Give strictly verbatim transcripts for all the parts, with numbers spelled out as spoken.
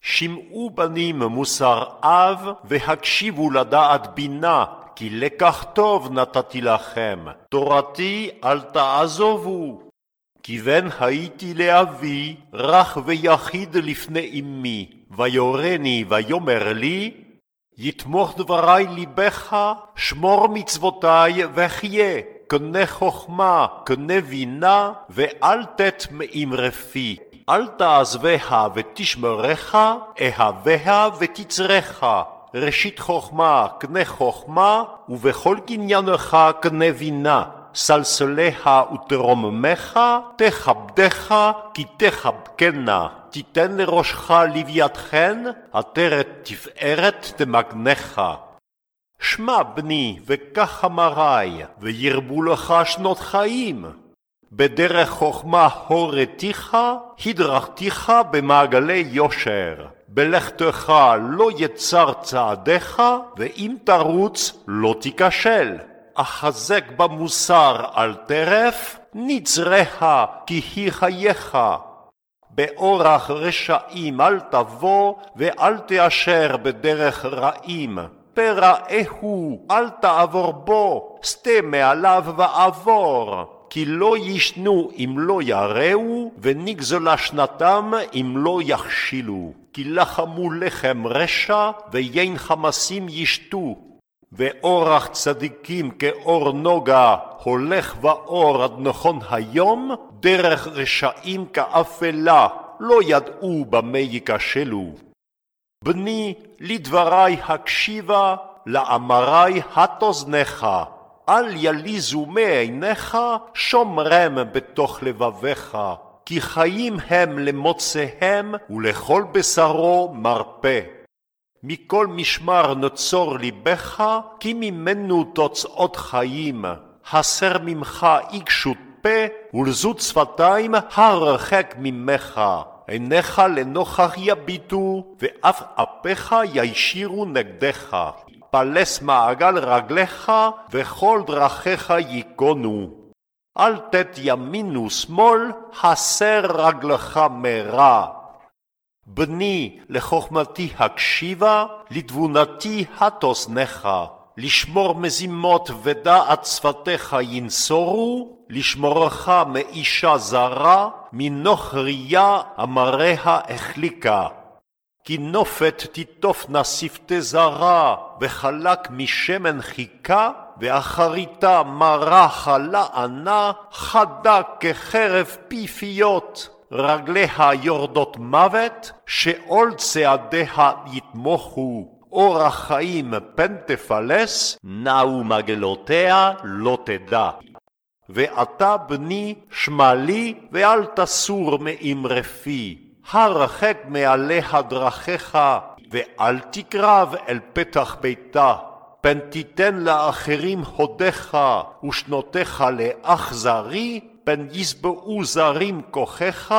שמעו בנים מוסר אב, והקשיבו לדעת בינה, כי לקח טוב נתתי לכם. תורתי אל תעזובו. כי בן הייתי לאבי, רך ויחיד לפני אמי, ויורני ויאמר לי, יתמוך דברי ליבך, שמור מצוותי וחיה, קנה חוכמה, קנה בינה, ואל תת מאמרפי. אל תעזביה ותשמרך, אהביה ותצרך. ראשית חוכמה קנה חוכמה, ובכל קניינך קנה בינה. סלסליה ותרוממך, תכבדך, כי תחבקנה. תיתן לראשך לוויתכן, עטרת תפארת תמגנך. שמע בני וקח אמרי, וירבו לך שנות חיים. בדרך חוכמה הורתיך, הדרכתיך במעגלי יושר. בלכתך לא יצר צעדיך, ואם תרוץ לא תיכשל. אחזק במוסר על טרף, נצריה כי היא חייך. באורח רשעים אל תבוא, ואל תאשר בדרך רעים. פרעהו אל תעבור בו, סטה מעליו ועבור. כי לא ישנו אם לא יראו, ונגזלה שנתם אם לא יכשילו. כי לחמו לחם רשע, ויין חמסים ישתו. ואורח צדיקים כאור נוגה, הולך ואור עד נכון היום, דרך רשעים כאפלה, לא ידעו במה ייכשלו. בני, לדברי הקשיבה, לאמרי התאזנך. אל יליזו מעיניך, שומרם בתוך לבביך. כי חיים הם למוצאיהם, ולכל בשרו מרפא. מכל משמר נצור ליבך, כי ממנו תוצאות חיים. הסר ממך עיקשות פה, ולזות שפתיים הרחק ממך. עיניך לנוכח יביטו, ואף אפיך ישירו נגדך. פלס מעגל רגליך, וכל דרכיך ייכונו. אל תת ימין ושמאל, הסר רגלך מרע. בני, לחוכמתי הקשיבה, לתבונתי התאזנך. לשמור מזימות ודעת שפתיך ינצורו, לשמורך מאישה זרה, מנוכריה אמריה החליקה. כי נופת תיטופנה שפתי זרה, וחלק משמן חיכה, ואחריתה מרה חלה ענה, חדה כחרב פיפיות. רגליה יורדות מוות, שאול צעדיה יתמוכו. אורח חיים פן תפלס, נעו מגלותיה לא תדע. ואתה בני שמע לי, ואל תסור מאמרפי. הרחק מעליה דרכיך, ואל תקרב אל פתח ביתה. פן תיתן לאחרים הודך, ושנותיך לאכזרי, פן יסבעו זרים כוחך,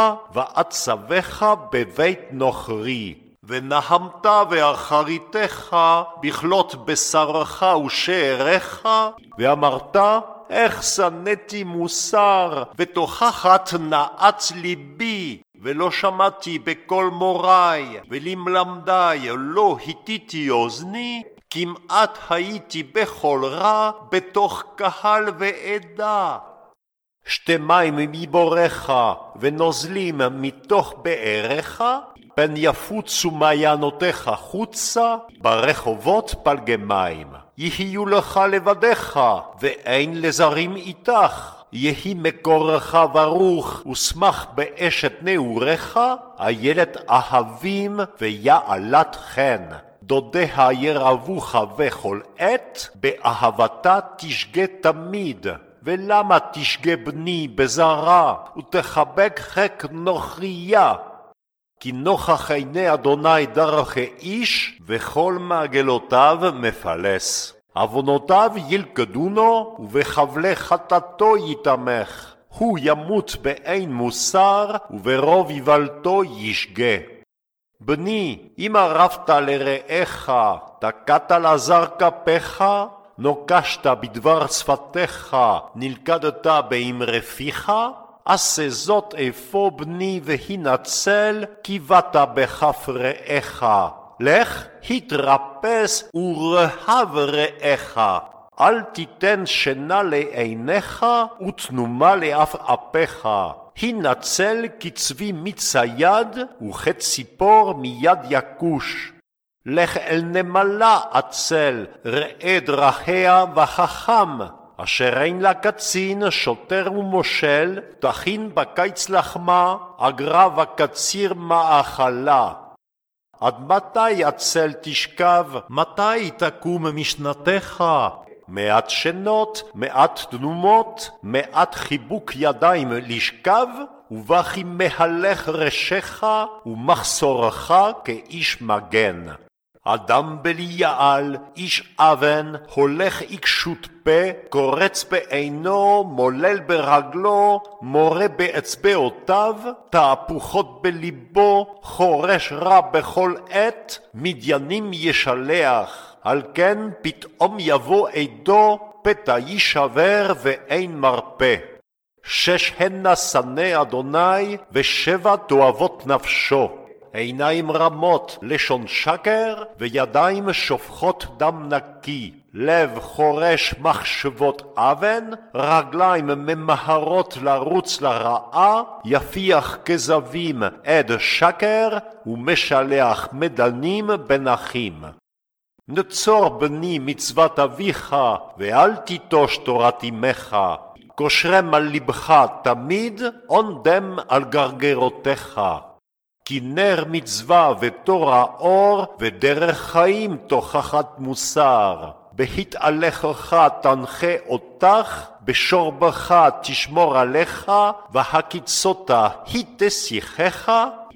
ועצבך בבית נוכרי. ונהמת ואחריתך, בכלות בשרך ושעריך, ואמרת, איך שנאתי מוסר, ותוכחת נעץ ליבי, ולא שמעתי בקול מורי, ולמלמדי לא הטיתי אוזני, כמעט הייתי בכל רע, בתוך קהל ועדה. שתי מים מבורך, ונוזלים מתוך באריך, פן יפוצו מעיינותיך חוצה, ברחובות פלגי מים. יהיו לך לבדיך, ואין לזרים איתך. יהי מקורך ברוך, ושמח באשת נעוריך, איילת אהבים ויעלת חן. דודיה ירבוך בכל עת, באהבתה תשגה תמיד. ולמה תשגה בני בזרה, ותחבק חק נוכריה? כי נוכח עיני אדוני דרכי איש, וכל מעגלותיו מפלס. עוונותיו ילכדונו, ובחבלי חטאתו יתמך. הוא ימות באין מוסר, וברוב יבלתו ישגה. בני, אם ערפת לרעך, תקעת לזר כפיך, נוקשת בדבר שפתיך, נלכדת באמרפיך, עשה זאת אפוא בני והינצל, כי באת בכף רעך. לך התרפס ורהב רעך. אל תיתן שינה לעיניך ותנומה לעפעפיך. הנצל כצבי מצייד וכציפור מיד יכוש. לך אל נמלה עצל, ראה דרכיה וחכם. אשר אין לה קצין, שוטר ומושל, תכין בקיץ לחמה, אגרה וקציר מאכלה. עד מתי עצל תשכב? מתי תקום משנתך? מעט שנות, מעט דנומות, מעט חיבוק ידיים לשכב, ובכי מהלך ראשך ומחסורך כאיש מגן. אדם בליעל, איש אבן, הולך עיקשות פה, קורץ בעינו, מולל ברגלו, מורה באצבעותיו, תהפוכות בליבו, חורש רע בכל עת, מדיינים ישלח. על כן פתאום יבוא עדו, פתע יישבר ואין מרפא. שש הנה שנא אדוני, ושבע תועבות נפשו. עיניים רמות, לשון שקר, וידיים שופכות דם נקי. לב חורש מחשבות אבן, רגליים ממהרות לרוץ לרעה, יפיח כזבים עד שקר, ומשלח מדנים בנחים. נצור בני מצוות אביך, ואל תיטוש תורת אמך. קושרם על לבך תמיד, עונדם על גרגרותיך. כי נר מצווה ותורה אור, ודרך חיים תוכחת מוסר. בהתהלכך תנחה אותך, בשורבך תשמור עליך, והקיצותה היא תשיחך.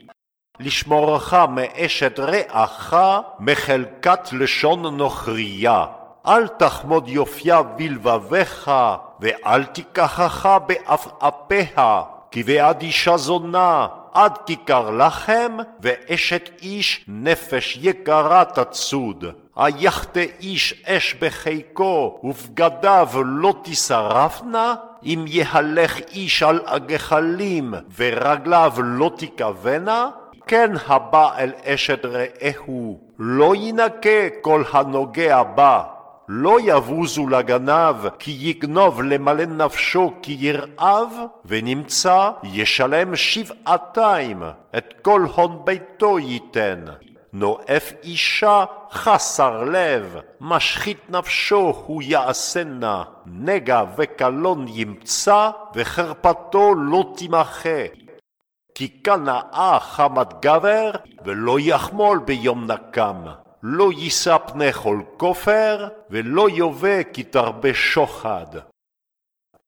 לשמורך מאשת רעך, מחלקת לשון נוכריה. אל תחמוד יופיה בלבביך, ואל תיקחך בעפעפיה, כי בעד אישה זונה, עד כיכר לחם, ואשת איש נפש יקרה תצוד. היחת איש אש בחיקו, ובגדיו לא תשרפנה, אם יהלך איש על הגחלים, ורגליו לא תכוונה, כן הבא אל אשת רעהו, לא ינקה כל הנוגע בה. לא יבוזו לגנב, כי יגנוב למלא נפשו כי ירעב, ונמצא ישלם שבעתיים, את כל הון ביתו ייתן. נואף אישה חסר לב, משחית נפשו הוא יעשנה, נגע וקלון ימצא, וחרפתו לא תמחה. כי קנאה חמת גבר, ולא יחמול ביום נקם. לא יישא פני כל כופר, ולא יובא כי תרבה שוחד.